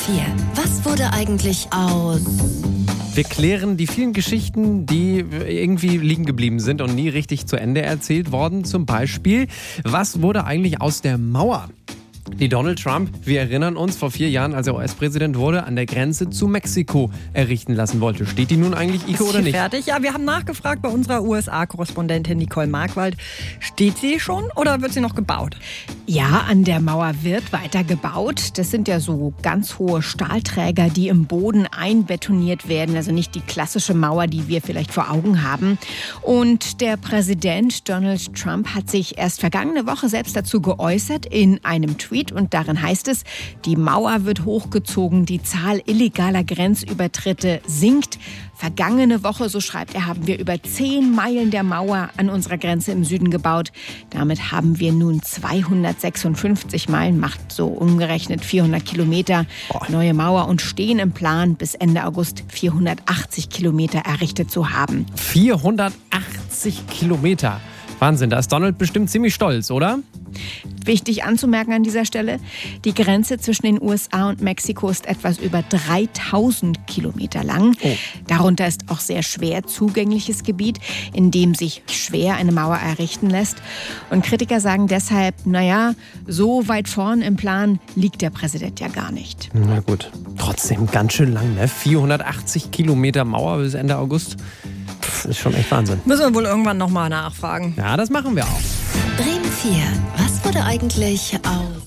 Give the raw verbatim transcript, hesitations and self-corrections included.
vier. Was wurde eigentlich aus... Wir klären die vielen Geschichten, die irgendwie liegen geblieben sind und nie richtig zu Ende erzählt worden. Zum Beispiel, was wurde eigentlich aus der Mauer, die Donald Trump, wir erinnern uns, vor vier Jahren, als er U S-Präsident wurde, an der Grenze zu Mexiko errichten lassen wollte. Steht die nun eigentlich, Ike, oder nicht? Fertig? Ja, wir haben nachgefragt bei unserer U S A-Korrespondentin Nicole Markwald. Steht sie schon oder wird sie noch gebaut? Ja, an der Mauer wird weiter gebaut. Das sind ja so ganz hohe Stahlträger, die im Boden einbetoniert werden. Also nicht die klassische Mauer, die wir vielleicht vor Augen haben. Und der Präsident Donald Trump hat sich erst vergangene Woche selbst dazu geäußert in einem Tweet. Und darin heißt es, die Mauer wird hochgezogen, die Zahl illegaler Grenzübertritte sinkt. Vergangene Woche, so schreibt er, haben wir über zehn Meilen der Mauer an unserer Grenze im Süden gebaut. Damit haben wir nun zweihundertsechsundfünfzig Meilen, macht so umgerechnet vierhundert Kilometer. Boah. Neue Mauer und stehen im Plan, bis Ende August vierhundertachtzig Kilometer errichtet zu haben. vierhundertachtzig Kilometer. Wahnsinn, da ist Donald bestimmt ziemlich stolz, oder? Wichtig anzumerken an dieser Stelle, die Grenze zwischen den U S A und Mexiko ist etwas über dreitausend Kilometer lang. Oh. Darunter ist auch sehr schwer zugängliches Gebiet, in dem sich schwer eine Mauer errichten lässt. Und Kritiker sagen deshalb, naja, so weit vorn im Plan liegt der Präsident ja gar nicht. Na gut, trotzdem ganz schön lang, ne? vierhundertachtzig Kilometer Mauer bis Ende August. Pff, ist schon echt Wahnsinn. Müssen wir wohl irgendwann nochmal nachfragen. Ja, das machen wir auch. Bremen vier. Was wurde eigentlich aus...